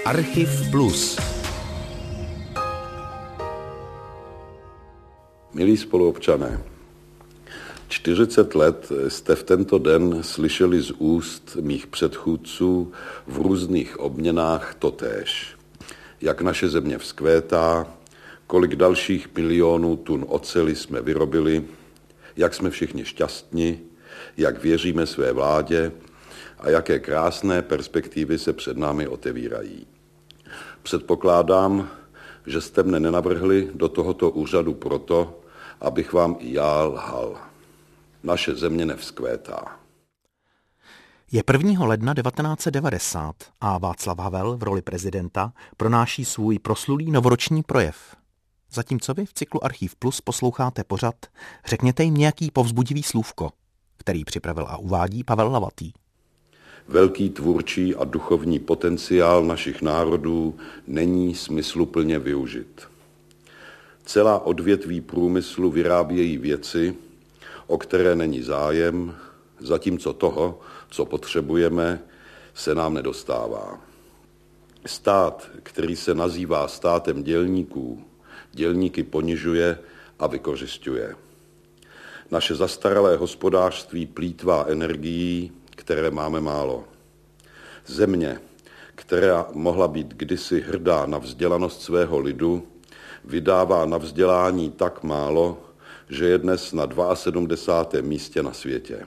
Archiv Plus. Milí spoluobčané, 40 let jste v tento den slyšeli z úst mých předchůdců v různých obměnách totéž. Jak naše země vzkvétá, kolik dalších milionů tun oceli jsme vyrobili, jak jsme všichni šťastní, jak věříme své vládě a jaké krásné perspektivy se před námi otevírají. Předpokládám, že jste mne nenavrhli do tohoto úřadu proto, abych vám i já lhal. Naše země nevzkvétá. Je 1. ledna 1990 a Václav Havel v roli prezidenta pronáší svůj proslulý novoroční projev. Zatímco vy v cyklu Archiv Plus posloucháte pořad, řekněte jim nějaký povzbudivý slůvko, který připravil a uvádí Pavel Lavatý. Velký tvůrčí a duchovní potenciál našich národů není smysluplně využit. Celá odvětví průmyslu vyrábějí věci, o které není zájem, zatímco toho, co potřebujeme, se nám nedostává. Stát, který se nazývá státem dělníků, dělníky ponižuje a vykořisťuje. Naše zastaralé hospodářství plýtvá energií, které máme málo. Země, která mohla být kdysi hrdá na vzdělanost svého lidu, vydává na vzdělání tak málo, že je dnes na 72. místě na světě.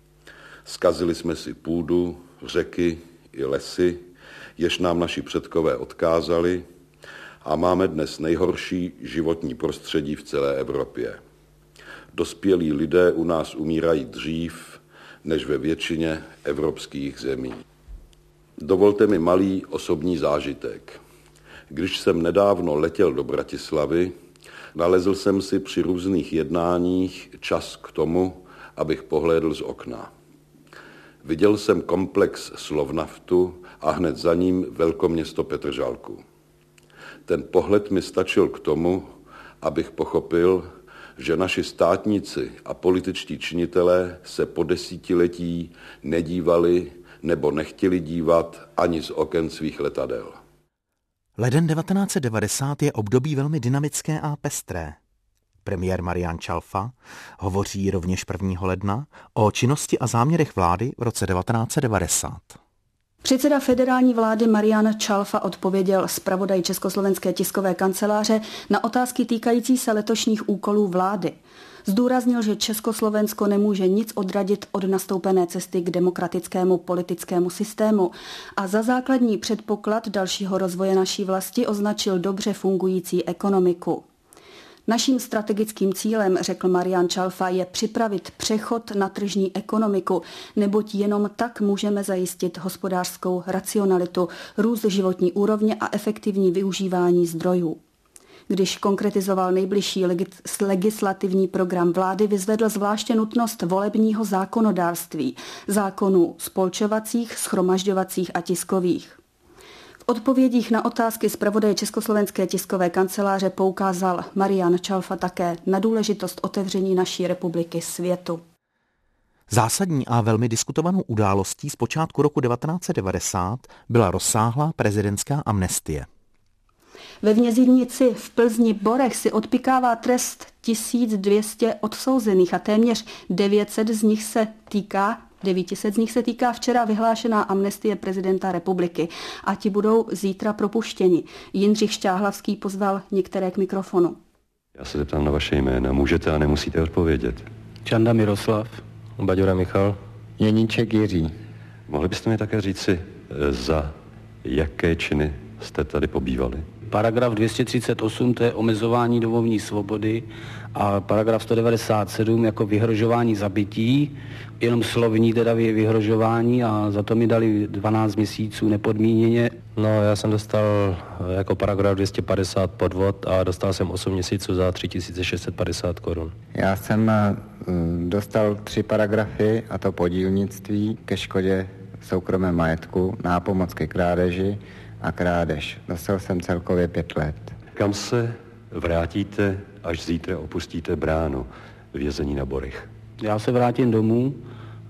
Zkazili jsme si půdu, řeky i lesy, jež nám naši předkové odkázali, a máme dnes nejhorší životní prostředí v celé Evropě. Dospělí lidé u nás umírají dřív než ve většině evropských zemí. Dovolte mi malý osobní zážitek. Když jsem nedávno letěl do Bratislavy, nalezl jsem si při různých jednáních čas k tomu, abych pohlédl z okna. Viděl jsem komplex Slovnaftu a hned za ním velkoměsto Petržalku. Ten pohled mi stačil k tomu, abych pochopil, že naši státníci a političtí činitelé se po desetiletí nedívali nebo nechtěli dívat ani z oken svých letadel. Leden 1990 je období velmi dynamické a pestré. Premiér Marián Čalfa hovoří rovněž 1. ledna o činnosti a záměrech vlády v roce 1990. Předseda federální vlády Marián Čalfa odpověděl zpravodaji Československé tiskové kanceláře na otázky týkající se letošních úkolů vlády. Zdůraznil, že Československo nemůže nic odradit od nastoupené cesty k demokratickému politickému systému a za základní předpoklad dalšího rozvoje naší vlasti označil dobře fungující ekonomiku. Naším strategickým cílem, řekl Marián Čalfa, je připravit přechod na tržní ekonomiku, neboť jenom tak můžeme zajistit hospodářskou racionalitu, růst životní úrovně a efektivní využívání zdrojů. Když konkretizoval nejbližší legislativní program vlády, vyzvedl zvláště nutnost volebního zákonodárství, zákonů spolčovacích, shromažďovacích a tiskových. V odpovědích na otázky zpravodaje Československé tiskové kanceláře poukázal Marián Čalfa také na důležitost otevření naší republiky světu. Zásadní a velmi diskutovanou událostí z počátku roku 1990 byla rozsáhlá prezidentská amnestie. Ve věznici v Plzni Borech si odpykává trest 1200 odsouzených a téměř 900 z nich se týká včera vyhlášená amnestie prezidenta republiky a ti budou zítra propuštěni. Jindřich Šťáhlavský pozval některé k mikrofonu. Já se zeptám na vaše jména. Můžete a nemusíte odpovědět. Čanda Miroslav. Baďura Michal. Jeníček Jiří. Mohli byste mi také říci, za jaké činy jste tady pobývali? Paragraf 238, to je omezování domovní svobody, a paragraf 197 jako vyhrožování zabití, jenom slovní teda vyhrožování, a za to mi dali 12 měsíců nepodmíněně. No, já jsem dostal jako paragraf 250 podvod a dostal jsem 8 měsíců za 3650 korun. Já jsem dostal 3 paragrafy, a to podílnictví ke škodě v soukromém majetku, nápomoc ke krádeži a krádež. Dostal jsem celkově 5 let. Kam se vrátíte, až zítra opustíte bránu vězení na Borech? Já se vrátím domů,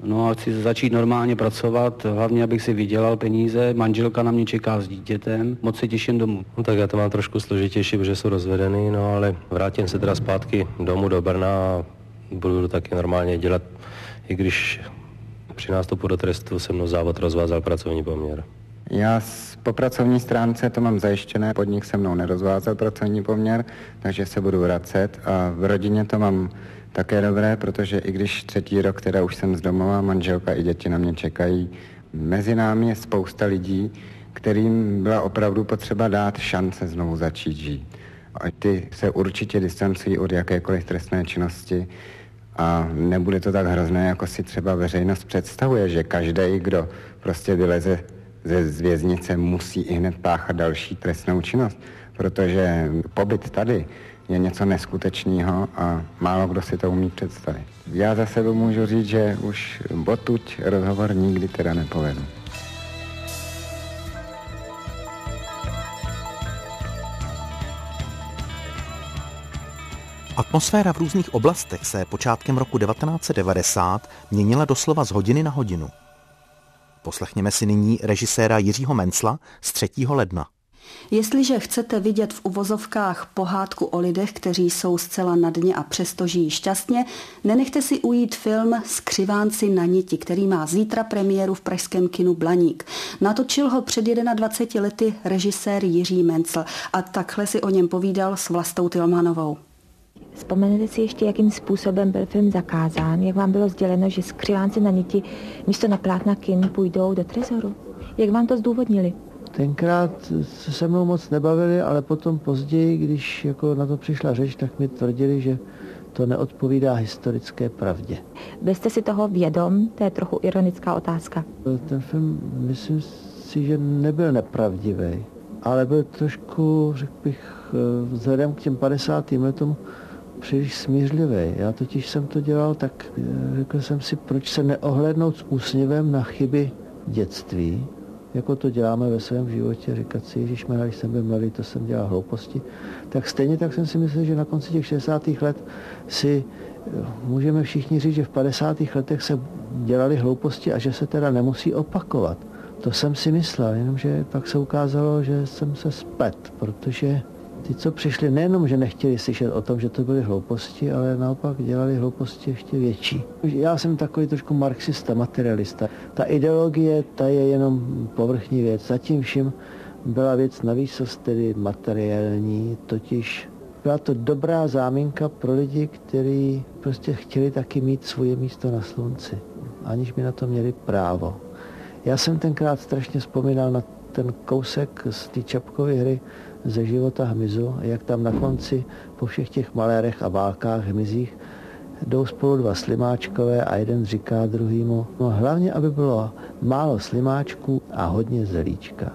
No a chci začít normálně pracovat, hlavně abych si vydělal peníze, manželka na mě čeká s dítětem, moc se těším domů. No tak já to mám trošku složitější, protože jsou rozvedený, no ale vrátím se teda zpátky domů do Brna a budu to taky normálně dělat, i když při nástupu do trestu se mnou závod rozvázal pracovní poměr. Já po pracovní stránce to mám zajištěné, podnik se mnou nerozvázal pracovní poměr, takže se budu vracet a v rodině to mám také dobré, protože i když 3. rok, teda už jsem z domova, manželka i děti na mě čekají, mezi námi je spousta lidí, kterým byla opravdu potřeba dát šance znovu začít žít. A ty se určitě distancují od jakékoliv trestné činnosti a nebude to tak hrozné, jako si třeba veřejnost představuje, že každý, kdo prostě vyleze z věznice, musí i hned páchat další trestnou činnost, protože pobyt tady je něco neskutečného a málo kdo si to umí představit. Já za sebe můžu říct, že už odtud rozhovor nikdy teda nepovedu. Atmosféra v různých oblastech se počátkem roku 1990 měnila doslova z hodiny na hodinu. Poslechněme si nyní režiséra Jiřího Mencla z 3. ledna. Jestliže chcete vidět v uvozovkách pohádku o lidech, kteří jsou zcela na dně a přesto žijí šťastně, nenechte si ujít film Skřivánci na niti, který má zítra premiéru v pražském kinu Blaník. Natočil ho před 21 lety režisér Jiří Mencl a takhle si o něm povídal s Vlastou Tilmanovou. Vzpomenete si ještě, jakým způsobem byl film zakázán? Jak vám bylo sděleno, že Skřivánci na niti místo na plátna kin půjdou do trezoru? Jak vám to zdůvodnili? Tenkrát se mnou moc nebavili, ale potom později, když jako na to přišla řeč, tak mi tvrdili, že to neodpovídá historické pravdě. Byl jste si toho vědom? To je trochu ironická otázka. Ten film, myslím si, že nebyl nepravdivý, ale byl trošku, řekl bych, vzhledem k těm 50. letům příliš smířlivý. Já totiž jsem to dělal tak, řekl jsem si, proč se neohlédnout s úsměvem na chyby dětství, jako to děláme ve svém životě, říkat si, ježišmarja, když jsem byl mladý, to jsem dělal hlouposti. Tak stejně tak jsem si myslel, že na konci těch 60. let si můžeme všichni říct, že v 50. letech se dělali hlouposti a že se teda nemusí opakovat. To jsem si myslel, jenomže pak se ukázalo, že jsem se splet, protože ty, co přišli, nejenom, že nechtěli slyšet o tom, že to byly hlouposti, ale naopak dělali hlouposti ještě větší. Já jsem takový trošku marxista, materialista. Ta ideologie, ta je jenom povrchní věc. Zatím vším byla věc navíc, tedy materiální, totiž byla to dobrá záminka pro lidi, kteří prostě chtěli taky mít svoje místo na slunci, aniž by na to měli právo. Já jsem tenkrát strašně vzpomínal na ten kousek z té Čapkovy hry Ze života hmyzu, jak tam na konci po všech těch malérech a válkách hmyzích jdou spolu dva slimáčkové a jeden říká druhýmu, no hlavně, aby bylo málo slimáčků a hodně zelíčka.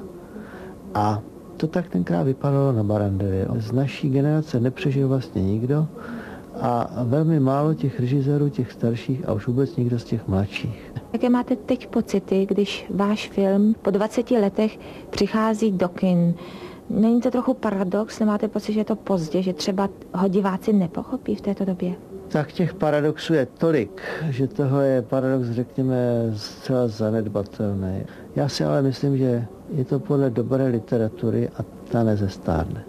A to tak tenkrát vypadalo na Barandově. Z naší generace nepřežil vlastně nikdo a velmi málo těch režisérů, těch starších a už vůbec nikdo z těch mladších. Jaké máte teď pocity, když váš film po 20 letech přichází do kin? Není to trochu paradox? Nemáte pocit, že je to pozdě, že třeba ho diváci nepochopí v této době? Tak těch paradoxů je tolik, že toho je paradox, řekněme, zcela zanedbatelný. Já si ale myslím, že je to podle dobré literatury a ta nezestárne.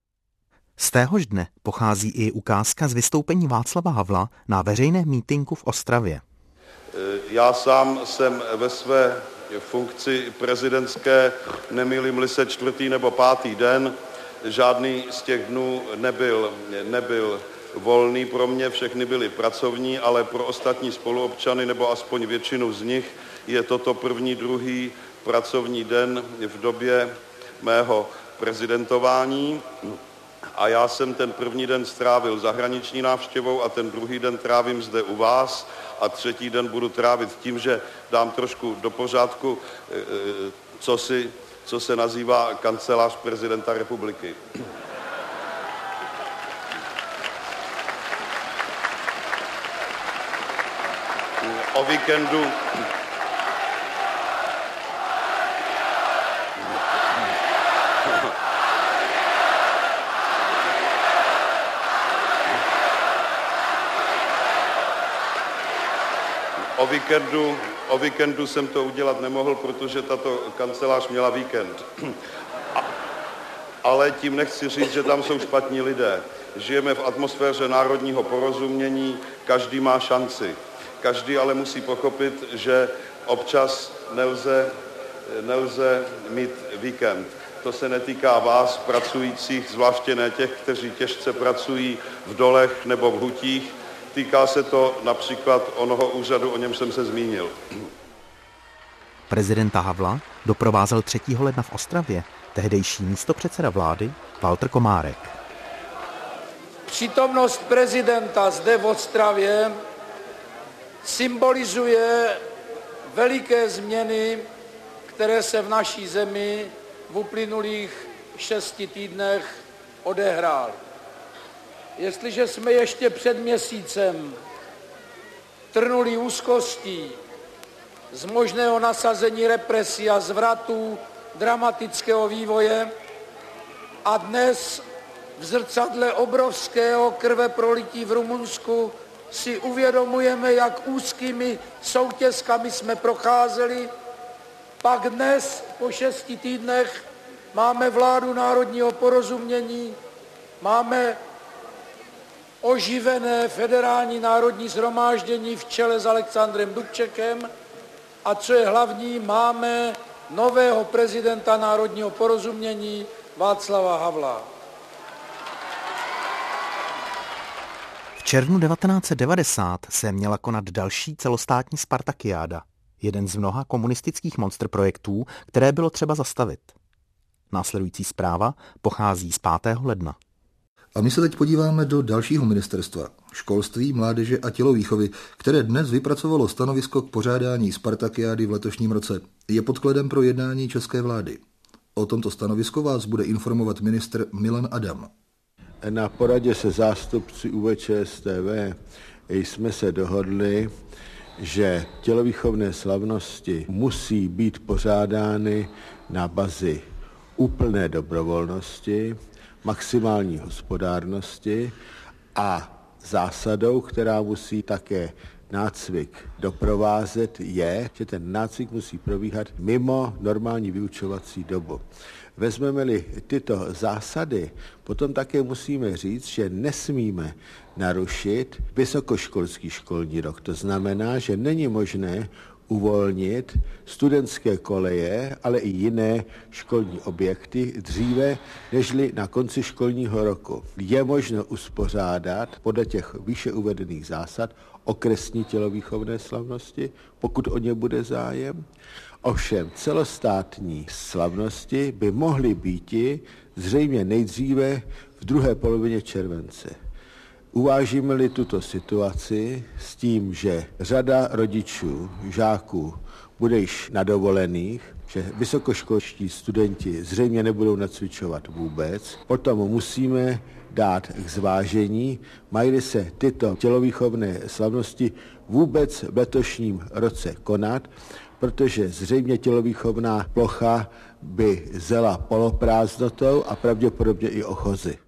Z téhož dne pochází i ukázka z vystoupení Václava Havla na veřejném mítinku v Ostravě. Já sám jsem ve své funkci prezidentské, nemýlím-li se 4. nebo 5. den, žádný z těch dnů nebyl volný pro mě, všechny byly pracovní, ale pro ostatní spoluobčany, nebo aspoň většinu z nich, je toto první, druhý pracovní den v době mého prezidentování. A já jsem ten první den strávil zahraniční návštěvou a ten druhý den trávím zde u vás a 3. den budu trávit tím, že dám trošku do pořádku, co se nazývá kancelář prezidenta republiky. O víkendu O víkendu jsem to udělat nemohl, protože tato kancelář měla víkend. Ale tím nechci říct, že tam jsou špatní lidé. Žijeme v atmosféře národního porozumění, každý má šanci. Každý ale musí pochopit, že občas nelze mít víkend. To se netýká vás, pracujících, zvláště ne těch, kteří těžce pracují v dolech nebo v hutích. Týká se to například onoho úřadu, o něm jsem se zmínil. Prezidenta Havla doprovázel 3. ledna v Ostravě tehdejší místopředseda vlády Walter Komárek. Přítomnost prezidenta zde v Ostravě symbolizuje veliké změny, které se v naší zemi v uplynulých 6 týdnech odehrály. Jestliže jsme ještě před měsícem trnuli úzkostí z možného nasazení represí a zvratů dramatického vývoje a dnes v zrcadle obrovského krveprolití v Rumunsku si uvědomujeme, jak úzkými soutězkami jsme procházeli, pak dnes po 6 týdnech máme vládu národního porozumění, máme oživené federální národní shromáždění v čele s Alexandrem Dubčekem a co je hlavní, máme nového prezidenta národního porozumění Václava Havla. V červnu 1990 se měla konat další celostátní Spartakiáda, jeden z mnoha komunistických monsterprojektů, které bylo třeba zastavit. Následující zpráva pochází z 5. ledna. A my se teď podíváme do dalšího ministerstva, školství, mládeže a tělovýchovy, které dnes vypracovalo stanovisko k pořádání Spartakiády v letošním roce. Je podkladem pro jednání české vlády. O tomto stanovisku vás bude informovat ministr Milan Adam. Na poradě se zástupci ÚVČSTV jsme se dohodli, že tělovýchovné slavnosti musí být pořádány na bazi úplné dobrovolnosti, maximální hospodárnosti a zásadou, která musí také nácvik doprovázet, je, že ten nácvik musí probíhat mimo normální vyučovací dobu. Vezmeme-li tyto zásady, potom také musíme říct, že nesmíme narušit vysokoškolský školní rok. To znamená, že není možné uvolnit studentské koleje, ale i jiné školní objekty dříve, nežli na konci školního roku. Je možno uspořádat podle těch výše uvedených zásad okresní tělovýchovné slavnosti, pokud o ně bude zájem. Ovšem celostátní slavnosti by mohly býti zřejmě nejdříve v druhé polovině července. Uvážíme-li tuto situaci s tím, že řada rodičů, žáků bude již na dovolených, že vysokoškolští studenti zřejmě nebudou nacvičovat vůbec, potom musíme dát k zvážení, mají se tyto tělovýchovné slavnosti vůbec v letošním roce konat, protože zřejmě tělovýchovná plocha by zela poloprázdnotou a pravděpodobně i ochozy.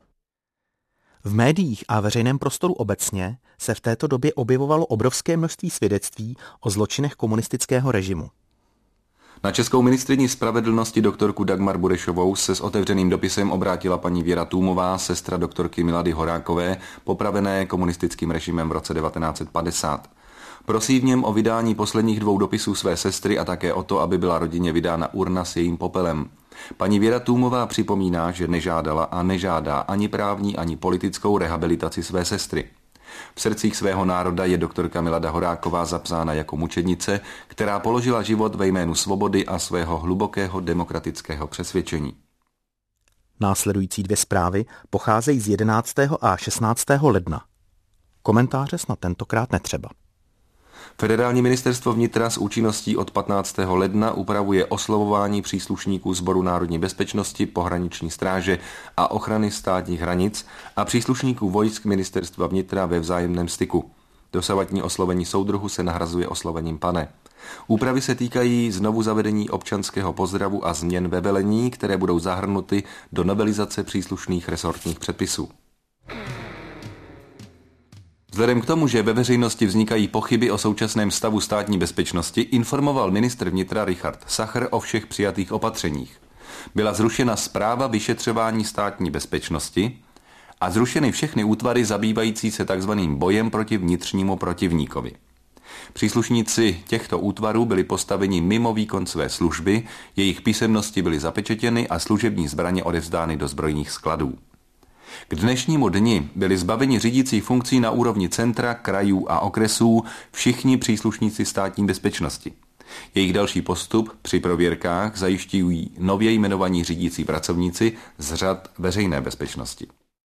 V médiích a veřejném prostoru obecně se v této době objevovalo obrovské množství svědectví o zločinech komunistického režimu. Na českou ministryni spravedlnosti doktorku Dagmar Burešovou se s otevřeným dopisem obrátila paní Věra Tůmová, sestra doktorky Milady Horákové, popravené komunistickým režimem v roce 1950. Prosí v něm o vydání posledních 2 dopisů své sestry a také o to, aby byla rodině vydána urna s jejím popelem. Paní Věra Tůmová připomíná, že nežádala a nežádá ani právní, ani politickou rehabilitaci své sestry. V srdcích svého národa je doktorka Milada Horáková zapsána jako mučednice, která položila život ve jménu svobody a svého hlubokého demokratického přesvědčení. Následující 2 zprávy pocházejí z 11. a 16. ledna. Komentáře snad tentokrát netřeba. Federální ministerstvo vnitra s účinností od 15. ledna upravuje oslovování příslušníků Sboru národní bezpečnosti, pohraniční stráže a ochrany státních hranic a příslušníků vojsk ministerstva vnitra ve vzájemném styku. Dosavadní oslovení soudruhu se nahrazuje oslovením pane. Úpravy se týkají znovu zavedení občanského pozdravu a změn ve velení, které budou zahrnuty do novelizace příslušných resortních předpisů. Vzhledem k tomu, že ve veřejnosti vznikají pochyby o současném stavu státní bezpečnosti, informoval ministr vnitra Richard Sacher o všech přijatých opatřeních. Byla zrušena správa vyšetřování státní bezpečnosti a zrušeny všechny útvary zabývající se takzvaným bojem proti vnitřnímu protivníkovi. Příslušníci těchto útvarů byli postaveni mimo výkon své služby, jejich písemnosti byly zapečetěny a služební zbraně odevzdány do zbrojních skladů. K dnešnímu dni byli zbaveni řídících funkcí na úrovni centra, krajů a okresů všichni příslušníci státní bezpečnosti. Jejich další postup při prověrkách zajišťují nově jmenovaní řídící pracovníci z řad veřejné bezpečnosti.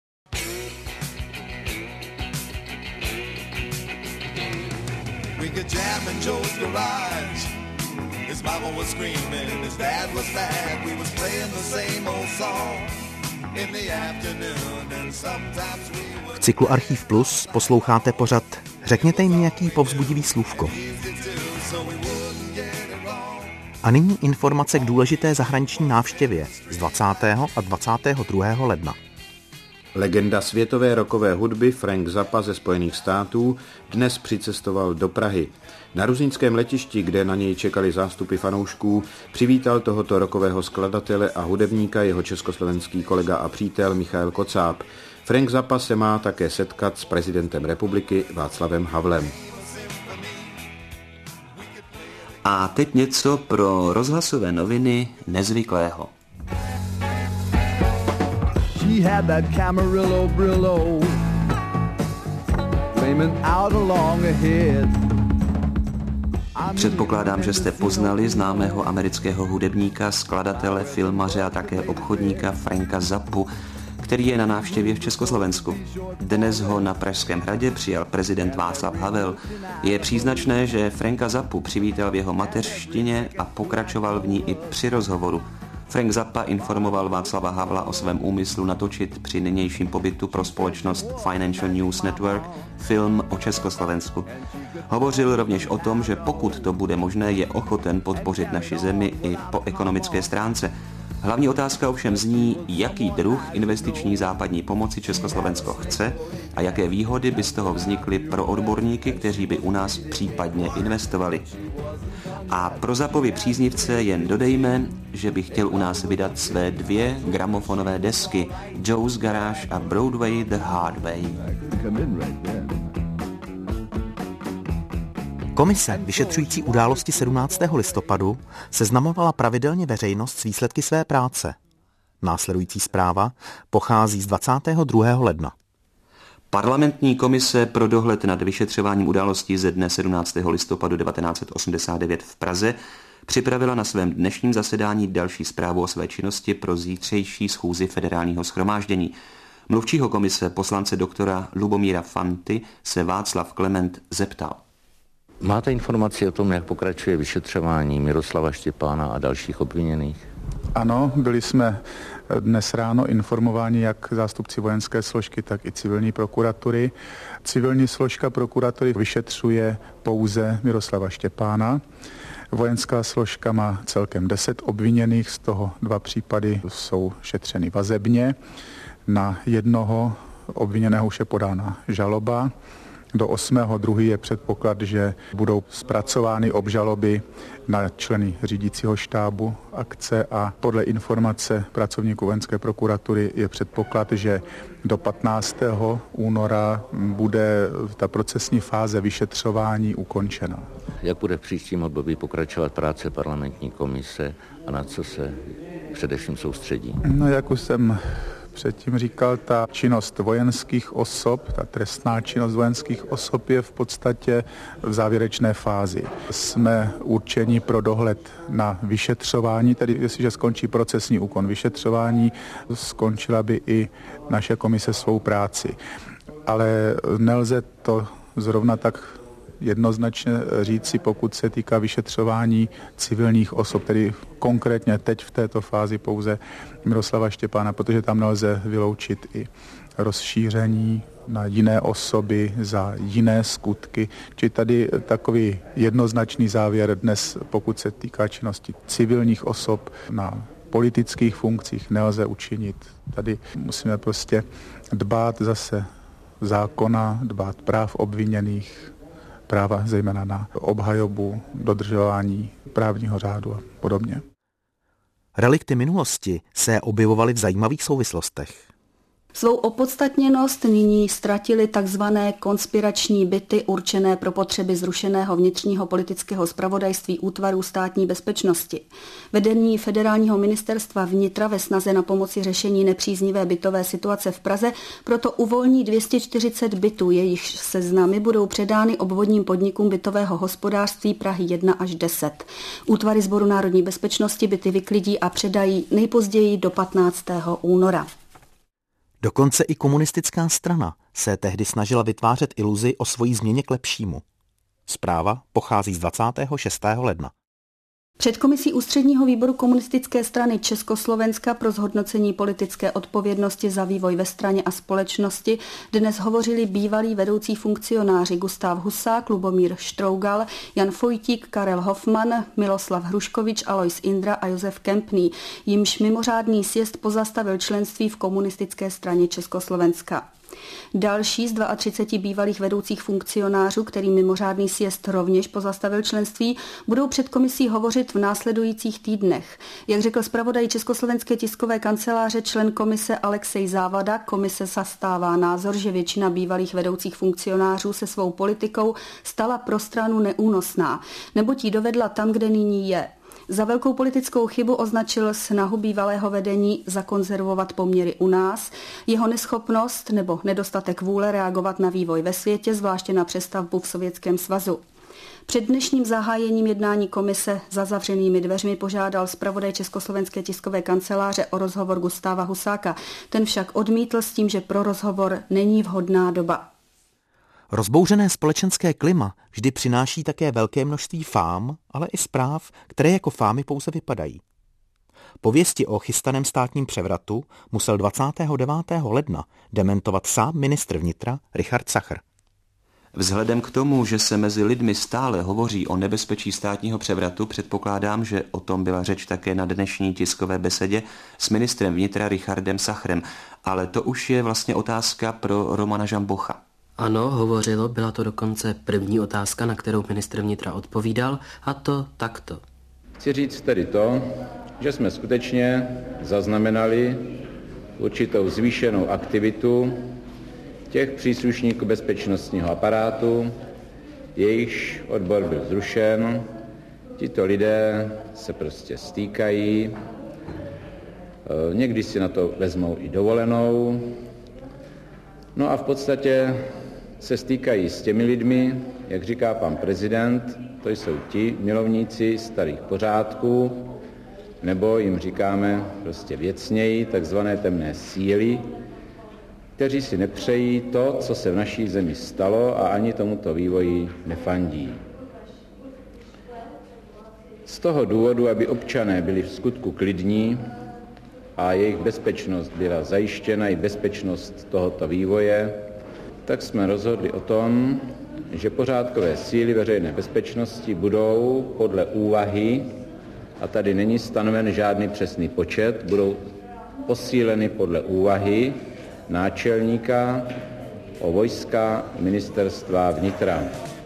V cyklu Archiv Plus posloucháte pořad Řekněte jim nějaký povzbudivý slůvko. A nyní informace k důležité zahraniční návštěvě z 20. a 22. ledna. Legenda světové rockové hudby Frank Zappa ze Spojených států dnes přicestoval do Prahy. Na ruzyňském letišti, kde na něj čekali zástupy fanoušků, přivítal tohoto rockového skladatele a hudebníka jeho československý kolega a přítel Michael Kocáb. Frank Zappa se má také setkat s prezidentem republiky Václavem Havlem. A teď něco pro rozhlasové noviny nezvyklého. She had that Camarillo Brillo flaming out along ahead. Předpokládám, že jste poznali známého amerického hudebníka, skladatele, filmaře a také obchodníka Franka Zappu, který je na návštěvě v Československu. Dnes ho na Pražském hradě přijal prezident Václav Havel. Je příznačné, že Franka Zappu přivítal v jeho mateřštině a pokračoval v ní i při rozhovoru. Frank Zappa informoval Václava Havla o svém úmyslu natočit při nynějším pobytu pro společnost Financial News Network film o Československu. Hovořil rovněž o tom, že pokud to bude možné, je ochoten podpořit naši zemi i po ekonomické stránce. Hlavní otázka ovšem zní, jaký druh investiční západní pomoci Československo chce a jaké výhody by z toho vznikly pro odborníky, kteří by u nás případně investovali. A pro Zappovy příznivce jen dodejme, že by chtěl u nás vydat své 2 gramofonové desky Joe's Garage a Broadway the Hard Way. Komise vyšetřující události 17. listopadu seznamovala pravidelně veřejnost s výsledky své práce. Následující zpráva pochází z 22. ledna. Parlamentní komise pro dohled nad vyšetřováním událostí ze dne 17. listopadu 1989 v Praze připravila na svém dnešním zasedání další zprávu o své činnosti pro zítřejší schůzi Federálního shromáždění. Mluvčího komise poslance doktora Lubomíra Fanty se Václav Klement zeptal. Máte informaci o tom, jak pokračuje vyšetřování Miroslava Štěpána a dalších obviněných? Ano, byli jsme dnes ráno informováni jak zástupci vojenské složky, tak i civilní prokuratury. Civilní složka prokuratury vyšetřuje pouze Miroslava Štěpána. Vojenská složka má celkem 10 obviněných, z toho 2 případy jsou šetřeny vazebně. Na jednoho obviněného už je podána žaloba. Do 8.2. je předpoklad, že budou zpracovány obžaloby na členy řídícího štábu akce a podle informace pracovníků vojenské prokuratury je předpoklad, že do 15. února bude ta procesní fáze vyšetřování ukončena. Jak bude v příštím období pokračovat práce parlamentní komise a na co se především soustředí? No, jak už jsem předtím říkal, ta činnost vojenských osob, ta trestná činnost vojenských osob je v podstatě v závěrečné fázi. Jsme určeni pro dohled na vyšetřování, tedy jestliže skončí procesní úkon vyšetřování, skončila by i naše komise svou práci. Ale nelze to zrovna tak jednoznačně říci, pokud se týká vyšetřování civilních osob, tedy konkrétně teď v této fázi pouze Miroslava Štěpána, protože tam nelze vyloučit i rozšíření na jiné osoby za jiné skutky. Či tady takový jednoznačný závěr dnes, pokud se týká činnosti civilních osob na politických funkcích, nelze učinit. Tady musíme prostě dbát zase zákona, dbát práv obviněných, práva zejména na obhajobu, dodržování právního řádu a podobně. Relikty minulosti se objevovaly v zajímavých souvislostech. Svou opodstatněnost nyní ztratily takzvané konspirační byty určené pro potřeby zrušeného vnitřního politického zpravodajství útvarů státní bezpečnosti. Vedení Federálního ministerstva vnitra ve snaze na pomoci řešení nepříznivé bytové situace v Praze proto uvolní 240 bytů, jejichž seznamy budou předány obvodním podnikům bytového hospodářství Prahy 1 až 10. Útvary Sboru národní bezpečnosti byty vyklidí a předají nejpozději do 15. února. Dokonce i komunistická strana se tehdy snažila vytvářet iluzi o svojí změně k lepšímu. Zpráva pochází z 26. ledna. Před komisí Ústředního výboru komunistické strany Československa pro zhodnocení politické odpovědnosti za vývoj ve straně a společnosti dnes hovořili bývalí vedoucí funkcionáři Gustav Husák, Lubomír Štrougal, Jan Fojtík, Karel Hoffman, Miloslav Hruškovič, Alois Indra a Josef Kempný, jimž mimořádný sjezd pozastavil členství v komunistické straně Československa. Další z 32 bývalých vedoucích funkcionářů, který mimořádný sjezd rovněž pozastavil členství, budou před komisí hovořit v následujících týdnech. Jak řekl zpravodaj Československé tiskové kanceláře člen komise Alexej Závada, komise zastává názor, že většina bývalých vedoucích funkcionářů se svou politikou stala pro stranu neúnosná, neboť ji dovedla tam, kde nyní je. Za velkou politickou chybu označil snahu bývalého vedení zakonzervovat poměry u nás, jeho neschopnost nebo nedostatek vůle reagovat na vývoj ve světě, zvláště na přestavbu v Sovětském svazu. Před dnešním zahájením jednání komise za zavřenými dveřmi požádal zpravodaj Československé tiskové kanceláře o rozhovor Gustáva Husáka. Ten však odmítl s tím, že pro rozhovor není vhodná doba. Rozbouřené společenské klima vždy přináší také velké množství fám, ale i zpráv, které jako fámy pouze vypadají. Pověsti o chystaném státním převratu musel 29. ledna dementovat sám ministr vnitra Richard Sacher. Vzhledem k tomu, že se mezi lidmi stále hovoří o nebezpečí státního převratu, předpokládám, že o tom byla řeč také na dnešní tiskové besedě s ministrem vnitra Richardem Sacherem, ale to už je vlastně otázka pro Romana Žambocha. Ano, hovořilo, byla to dokonce první otázka, na kterou ministr vnitra odpovídal, a to takto. Chci říct tedy to, že jsme skutečně zaznamenali určitou zvýšenou aktivitu těch příslušníků bezpečnostního aparátu, jejichž odbor byl zrušen. Tito lidé se prostě stýkají, někdy si na to vezmou i dovolenou, no a v podstatě se stýkají s těmi lidmi, jak říká pan prezident, to jsou ti milovníci starých pořádků, nebo jim říkáme prostě věcněji, takzvané temné síly, kteří si nepřejí to, co se v naší zemi stalo a ani tomuto vývoji nefandí. Z toho důvodu, aby občané byli v skutku klidní a jejich bezpečnost byla zajištěna i bezpečnost tohoto vývoje, tak jsme rozhodli o tom, že pořádkové síly veřejné bezpečnosti budou podle úvahy, a tady není stanoven žádný přesný počet, budou posíleny podle úvahy náčelníka o vojska ministerstva vnitra.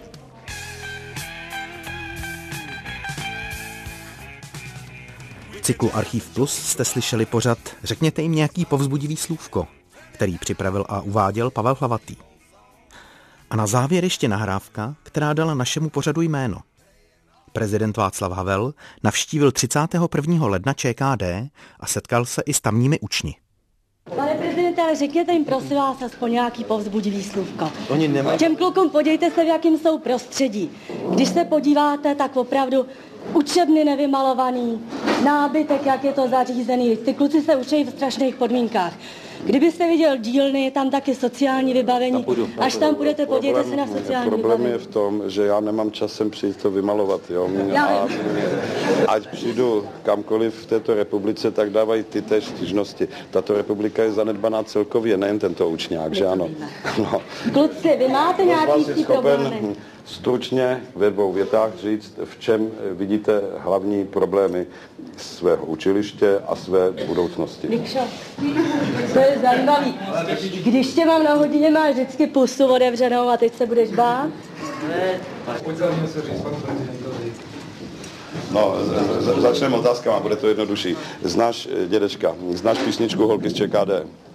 V cyklu Archiv Plus jste slyšeli pořad Řekněte jim nějaký povzbudivý slůvko, který připravil a uváděl Pavel Hlavatý. A na závěr ještě nahrávka, která dala našemu pořadu jméno. Prezident Václav Havel navštívil 31. ledna ČKD a setkal se i s tamními učni. Pane prezidente, ale řekněte jim prosím vás aspoň nějaký povzbudivý slůvko. Oni nemají... Těm klukům podívejte se, v jakým jsou prostředí. Když se podíváte, tak opravdu učebny nevymalovaný, nábytek, jak je to zařízený. Ty kluci se učí v strašných podmínkách. Kdybyste viděl dílny, tam taky sociální vybavení. Až tam půjdete, podívejte se na sociální problém vybavení. Je v tom, že já nemám čas sem přijít to vymalovat. Jo? Ať přijdu kamkoliv v této republice, tak dávají ty též stížnosti. Tato republika je zanedbaná celkově, nejen tento učňák, že ano. No. Kluci, vy máte nějaký problémy? Stručně ve 2 větách říct, v čem vidíte hlavní problémy svého učiliště a své budoucnosti. Mikšo, to je zajímavý. Když tě mám na hodině, máš vždycky pusu otevřenou a teď se budeš bát? Pojď za mě se říct panu prezidentovi. No, začneme otázkama, bude to jednodušší. Znáš, dědečka, znáš písničku Holky z ČKD?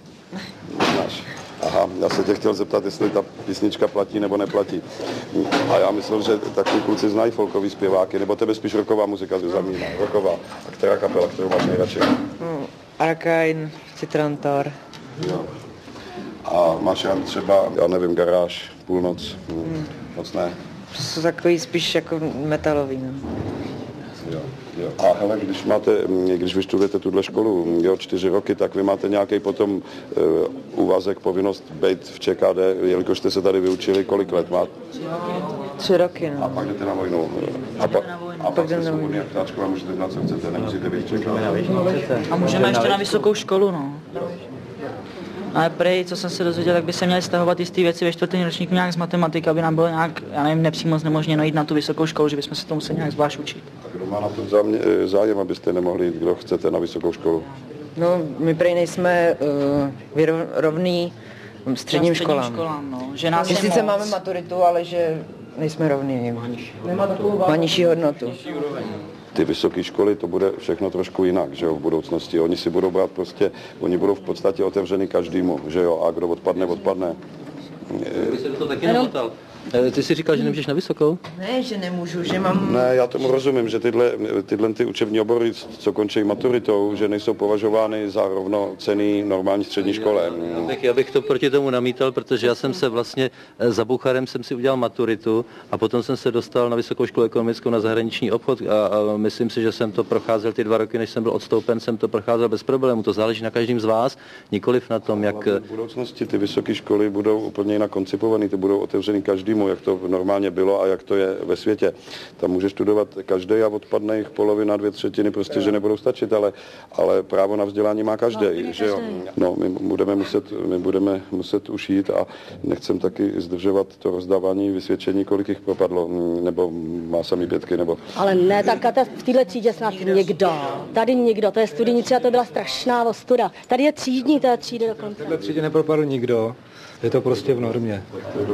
Znáš. Aha, já se tě chtěl zeptat, jestli ta písnička platí nebo neplatí. A já myslel, že takový kluci znají folkový zpěváky, nebo tebe spíš rocková muzika zajímá. Rocková. A která kapela, kterou máš nejradši? Arkain, Citrantor. Jo. A máš jen třeba, já nevím, Garáž, Půlnoc? Moc ne. Jsou takový spíš jako metalový, no. Jo. A hele, když vystudujete tuhle školu, 4 roky, tak vy máte nějaký potom úvazek, povinnost být v ČKD, jelikož jste se tady vyučili, kolik let máte? 3 roky, no. A pak jdete na vojnu. A pak jste svobodný jak ptáčko a můžete dělat, co chcete, nemusíte být ČKD. A můžeme ještě na vysokou školu, no. Ale prej, co jsem se dozvěděl, tak by se měly stahovat jistý věci ve 4. ročníku nějak z matematiky, aby nám bylo nějak, já nevím, nepřímo znemožněno jít na tu vysokou školu, že bychom se to museli nějak zvlášť učit. A kdo má na to zájem, abyste nemohli jít, kdo chcete na vysokou školu? No, my prej nejsme rovný středním školám. No. Že nás my sice máme maturitu, ale že nejsme rovný. Má nižší hodnotu. Ty vysoké školy, to bude všechno trošku jinak, že jo, v budoucnosti. Oni si budou brát prostě, oni budou v podstatě otevřený každému, že jo, a kdo odpadne, odpadne. Vy jste to taky nepotal. Ty jsi říkal, že nemůžeš na vysokou? Ne, že nemůžu, že mám... Ne, já tomu rozumím, že tyhle ty učební obory, co končí maturitou, že nejsou považovány za rovnocenný normální střední škole. Já bych to proti tomu namítal, protože já jsem se vlastně za Bucharem jsem si udělal maturitu a potom jsem se dostal na Vysokou školu ekonomickou na zahraniční obchod a myslím si, že jsem to procházel ty 2 roky, než jsem byl odstoupen, jsem to procházel bez problémů. To záleží na každém z vás, nikoliv na tom, jak... V budoucnosti ty vysoké školy budou úplně jinak koncipované, ty budou otevřený každému, jak to normálně bylo a jak to je ve světě. Tam může studovat každý a odpadne jich polovina, 2/3, prostě, že nebudou stačit, ale právo na vzdělání má každý, že jo. No, my budeme muset už jít a nechcem taky zdržovat to rozdávání vysvědčení, kolik jich propadlo, nebo má samý 5, nebo... Ale ne, tak v téhle třídě snad někdo. Tady někdo, to je studijní třída, to byla strašná ostuda. Tady je třídní té třídy dokonce. V téhle třídě nepropadl nikdo. Je to prostě v normě.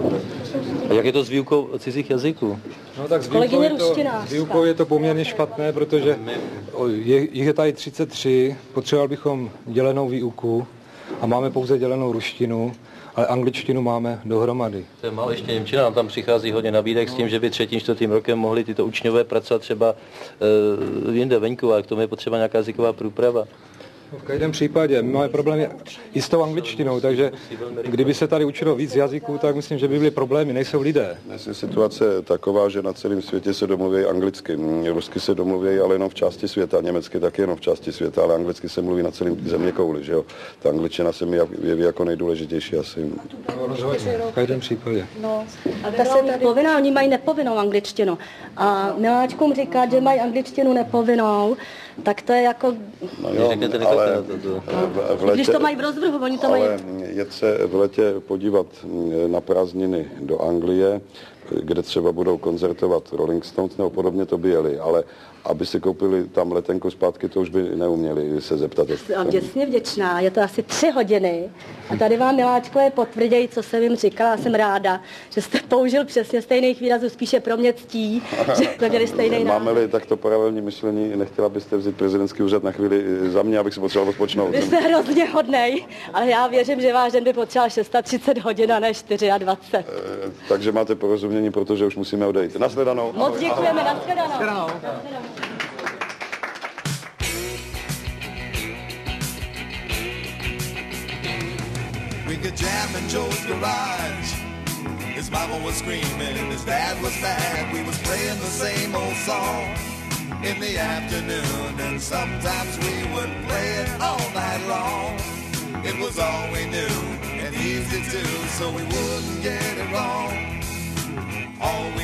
A jak je to s výukou cizích jazyků? No tak s výukou je to poměrně špatné, protože jich je tady 33, potřebovali bychom dělenou výuku a máme pouze dělenou ruštinu, ale angličtinu máme dohromady. To je málo ještě němčina, nám tam přichází hodně nabídek s tím, že by 3., 4. rokem mohli tyto učňové pracovat třeba jinde venku, a k tomu je potřeba nějaká jazyková průprava. V každém případě máme problémy i s tou angličtinou, takže kdyby se tady učilo víc jazyků, tak myslím, že by byly problémy, nejsou lidé. Dnes je situace taková, že na celém světě se domluví anglicky. Rusky se domluví, ale jenom v části světa, německy taky jenom v části světa, ale anglicky se mluví na celém zeměkouli, že jo. Ta angličtina se mi jeví jako nejdůležitější asi. V každém případě. No, a ta se povinná, oni mají nepovinnou angličtinu. A miláčkům říkat, že mají angličtinu nepovinnou, tak to je jako... No jo, ale když to mají v rozvrhu, oni to mají... Ale jet se v letě podívat na prázdniny do Anglie, kde třeba budou koncertovat Rolling Stones nebo podobně, to by jeli, ale aby si koupili tam letenku zpátky, to už by neuměli se zeptat. Jsem děsně vděčná, je to asi 3 hodiny a tady vám, miláčkové, potvrdějí, co jsem jim říkala, jsem ráda, že jste použil přesně stejných výrazů, spíše pro mě ctí, že jsme měli stejný názor. Máme-li takto paralelní myšlení, nechtěla byste vzít prezidentský úřad na chvíli za mě, abych si potřeboval odpočnout? Vy jste hrozně hodnej, ale já věřím, že váš den by potřeboval 630 hodin a ne 24. Takže máte porozumění, protože už musíme odejít. Nashledanou. Moc děkujeme, nashledanou. We could jam in Joe's garage. His mama was screaming, his dad was mad. We was playing the same old song in the afternoon, and sometimes we would play it all night long. It was all we knew and easy too, so we wouldn't get it wrong. All